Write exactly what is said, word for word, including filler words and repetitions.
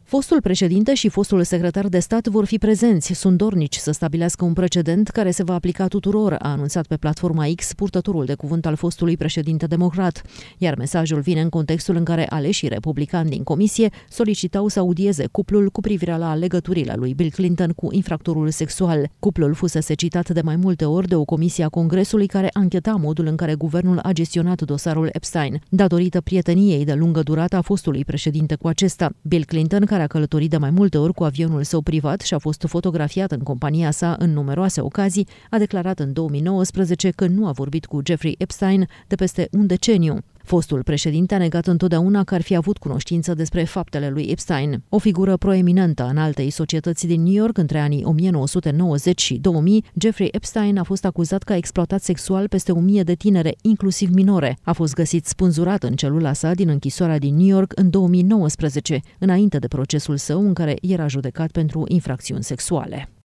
Fostul președinte și fostul secretar de stat vor fi prezenți, sunt dornici să stabilească un precedent care se va aplica tuturor, a anunțat pe platforma X purtătorul de cuvânt al fostului președinte democrat. Iar mesajul vine în contextul în care aleșii republicani din comisie solicitau să audieze cuplul cu privire la legăturile lui Bill Clinton cu infractorul sexual. Cuplul fusese citat de mai multe ori de o comisie a Congresului care ancheta modul în care guvernul a gestionat dosarul Epstein, datorită prieteniei de lungă durată a fostului președinte cu acesta. Bill Clinton, care a călătorit de mai multe ori cu avionul său privat și a fost fotografiat în compania sa în numeroase ocazii, a declarat în două mii nouăsprezece că nu a vorbit cu Jeffrey Epstein de peste un deceniu. Fostul președinte a negat întotdeauna că ar fi avut cunoștință despre faptele lui Epstein. O figură proeminentă în altei societăți din New York între anii o mie nouă sute nouăzeci și două mii, Jeffrey Epstein a fost acuzat că a exploatat sexual peste o mie de tinere, inclusiv minore. A fost găsit spânzurat în celula sa din închisoarea din New York în două mii nouăsprezece, înainte de procesul său în care era judecat pentru infracțiuni sexuale.